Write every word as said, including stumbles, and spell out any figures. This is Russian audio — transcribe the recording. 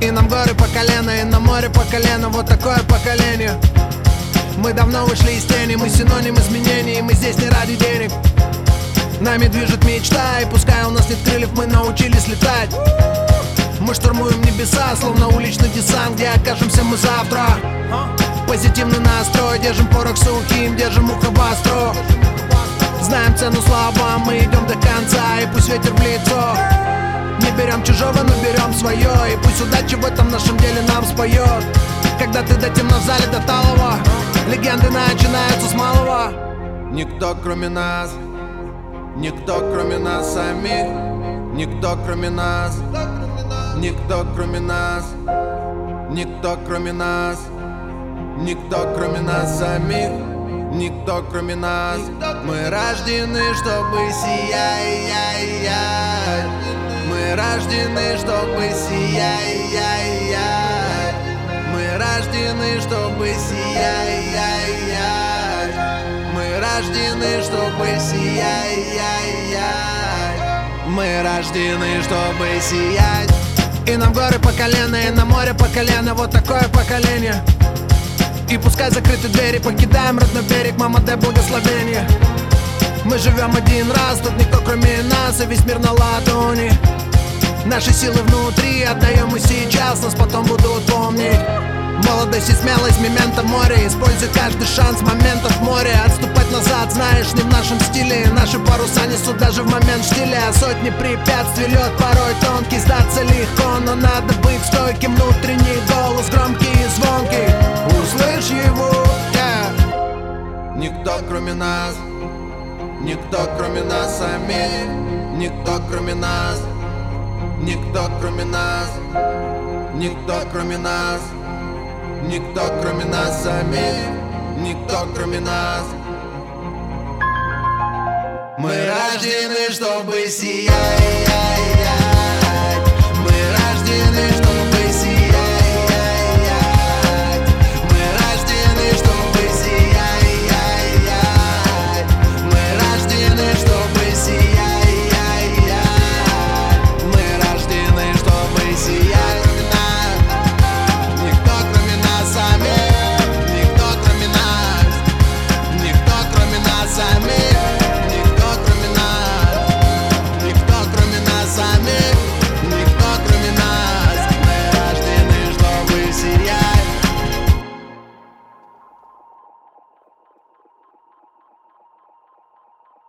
И нам горы по колено, и на море по колено. Вот такое поколение. Мы давно вышли из тени, мы синоним изменений. Мы здесь не ради денег. Нами движет мечта, и пускай у нас нет крыльев, мы научились летать. Мы штурмуем небеса, словно уличный десант. Где окажемся мы завтра? Позитивный настрой, держим порох сухим, держим ухо востро. Знаем цену словам, мы идем до конца, и пусть ветер в лицо. Не берем чужого, но берем свое, и пусть удача в этом нашем деле нам споет. Когда ты до темно в зале, до талого, легенды начинаются с малого. Никто кроме нас, никто кроме нас самих, никто кроме нас, никто кроме нас, никто кроме нас, никто кроме нас самих, никто кроме нас. Мы рождены, чтобы сиять. Мы рождены, чтобы сиять. Мы рождены, чтобы сиять. Мы рождены, чтобы сиять. Мы рождены, чтобы сиять. И нам горы по колено, и на море по колено. Вот такое поколение. И пускай закрыты двери, покидаем родной берег. Мама, дай благословение. Мы живем один раз, тут никто кроме нас, и весь мир на ладони. Наши силы внутри, отдаем мы сейчас, нас потом будут помнить. Молодость и смелость, мементо море. Используй каждый шанс, моментов в море. Отступать назад, знаешь, не в нашем стиле. Наши паруса несут даже в момент штиля. Сотни препятствий, лед порой тонкий. Сдаться легко, но надо быть стойким. Внутренний голос громкий и звонкий. Услышь его, yeah. Никто кроме нас, никто кроме нас самих, никто кроме нас, никто кроме нас, никто кроме нас, никто кроме нас самих, никто кроме нас. Мы рождены, чтобы сиять.